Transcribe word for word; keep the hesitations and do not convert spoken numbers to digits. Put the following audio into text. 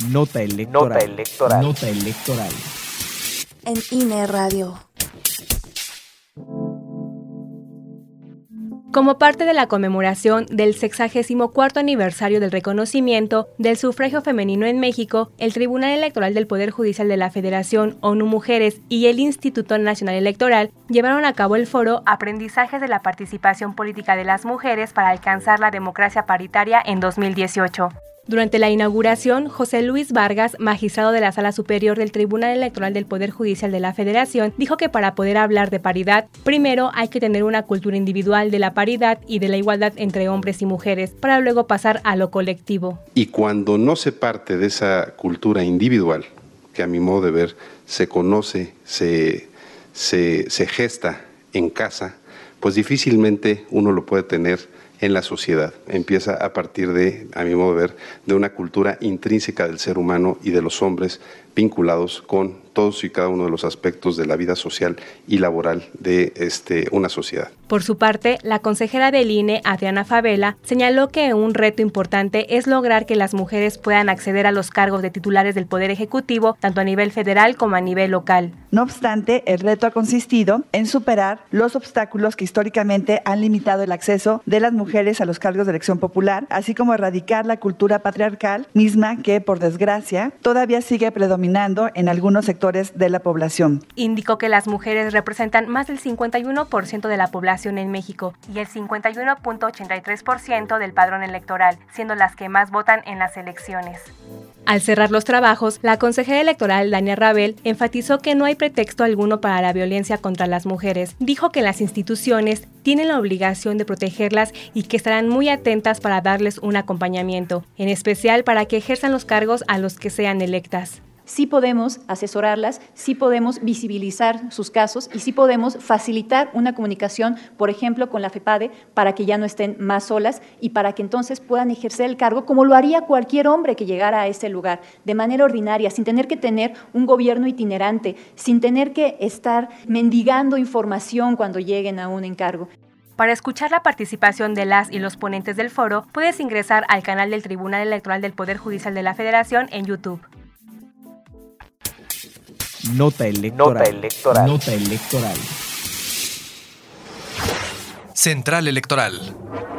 Nota electoral. Nota electoral. Nota electoral. En I N E Radio. Como parte de la conmemoración del sexagésimo cuarto aniversario del reconocimiento del sufragio femenino en México, el Tribunal Electoral del Poder Judicial de la Federación, ONU Mujeres y el Instituto Nacional Electoral llevaron a cabo el foro Aprendizajes de la Participación Política de las Mujeres para alcanzar la democracia paritaria en dos mil dieciocho. Durante la inauguración, José Luis Vargas, magistrado de la Sala Superior del Tribunal Electoral del Poder Judicial de la Federación, dijo que para poder hablar de paridad, primero hay que tener una cultura individual de la paridad y de la igualdad entre hombres y mujeres, para luego pasar a lo colectivo. Y cuando no se parte de esa cultura individual, que a mi modo de ver se conoce, se, se, se gesta en casa, pues difícilmente uno lo puede tener en la sociedad. Empieza a partir de, a mi modo de ver, de una cultura intrínseca del ser humano y de los hombres vinculados con todos y cada uno de los aspectos de la vida social y laboral de este, una sociedad. Por su parte, la consejera del I N E, Adriana Favela, señaló que un reto importante es lograr que las mujeres puedan acceder a los cargos de titulares del Poder Ejecutivo, tanto a nivel federal como a nivel local. No obstante, el reto ha consistido en superar los obstáculos que históricamente han limitado el acceso de las mujeres a los cargos de elección popular, así como erradicar la cultura patriarcal misma que, por desgracia, todavía sigue predominando en algunos sectores de la población. Indicó que las mujeres representan más del cincuenta y uno por ciento de la población en México y el cincuenta y uno punto ochenta y tres por ciento del padrón electoral, siendo las que más votan en las elecciones. Al cerrar los trabajos, la consejera electoral Dania Rabel enfatizó que no hay pretexto alguno para la violencia contra las mujeres. Dijo que las instituciones tienen la obligación de protegerlas y que estarán muy atentas para darles un acompañamiento, en especial para que ejerzan los cargos a los que sean electas. Sí podemos asesorarlas, sí podemos visibilizar sus casos y sí podemos facilitar una comunicación, por ejemplo, con la FEPADE, para que ya no estén más solas y para que entonces puedan ejercer el cargo como lo haría cualquier hombre que llegara a ese lugar, de manera ordinaria, sin tener que tener un gobierno itinerante, sin tener que estar mendigando información cuando lleguen a un encargo. Para escuchar la participación de las y los ponentes del foro, puedes ingresar al canal del Tribunal Electoral del Poder Judicial de la Federación en YouTube. Nota electoral. Nota electoral. Nota electoral. Central Electoral.